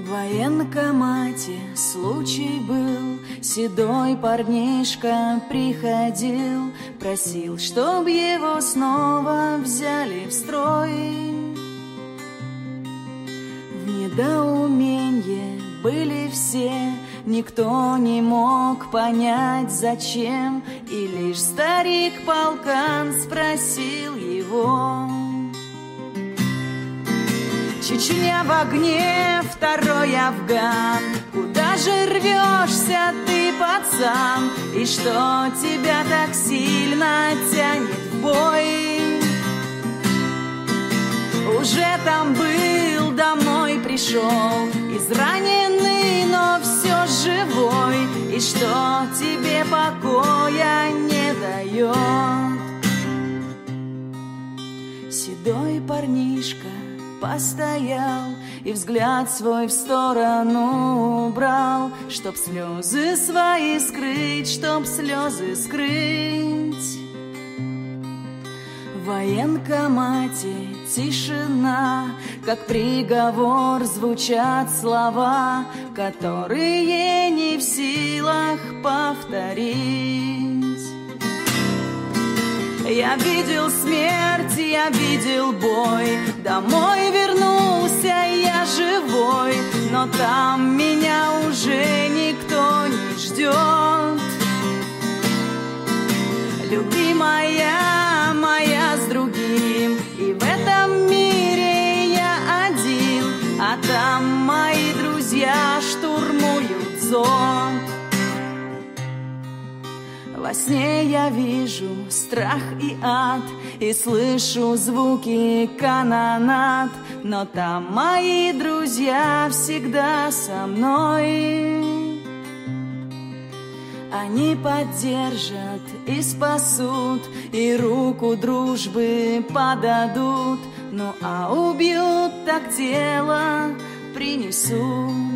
В военкомате случай был, седой парнишка приходил, просил, чтоб его снова взяли в строй. В недоуменье были все, никто не мог понять, зачем, и лишь старик-полкан спросил его. Чечня в огне, второй Афган, куда же рвешься ты, пацан, и что тебя так сильно тянет в бой? Уже там был, домой пришел, израненный, но все живой, и что тебе покоя не дает? Седой парнишка постоял и взгляд свой в сторону убрал, чтоб слезы свои скрыть, чтоб слезы скрыть. В военкомате тишина, как приговор звучат слова, которые не в силах повторить. Я видел смерть, я видел бой, домой вернулся я живой, но там меня уже никто не ждет. Любимая моя с другим, и в этом мире я один, а там мои друзья штурмуют зонт. Во сне я вижу страх и ад, и слышу звуки канонад, но там мои друзья всегда со мной. Они поддержат и спасут, и руку дружбы подадут, ну а убьют, так тело принесут.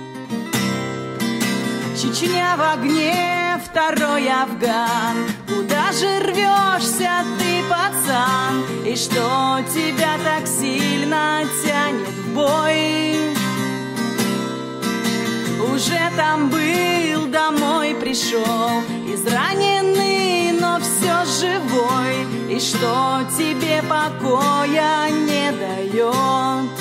Чечня в огне, второй Афган, куда же рвешься ты, пацан, и что тебя так сильно тянет в бой? Уже там был, домой пришел, израненный, но все живой, и что тебе покоя не дает?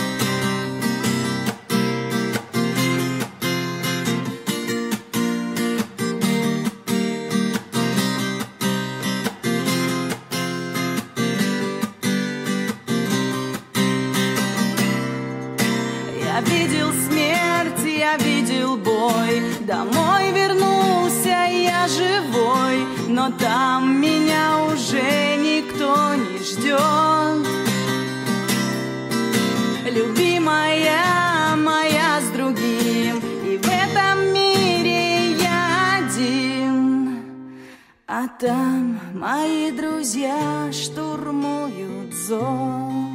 Я видел смерть, я видел бой, домой вернулся я живой, но там меня уже никто не ждет. Любимая моя с другим, и в этом мире я один, а там мои друзья штурмуют зон.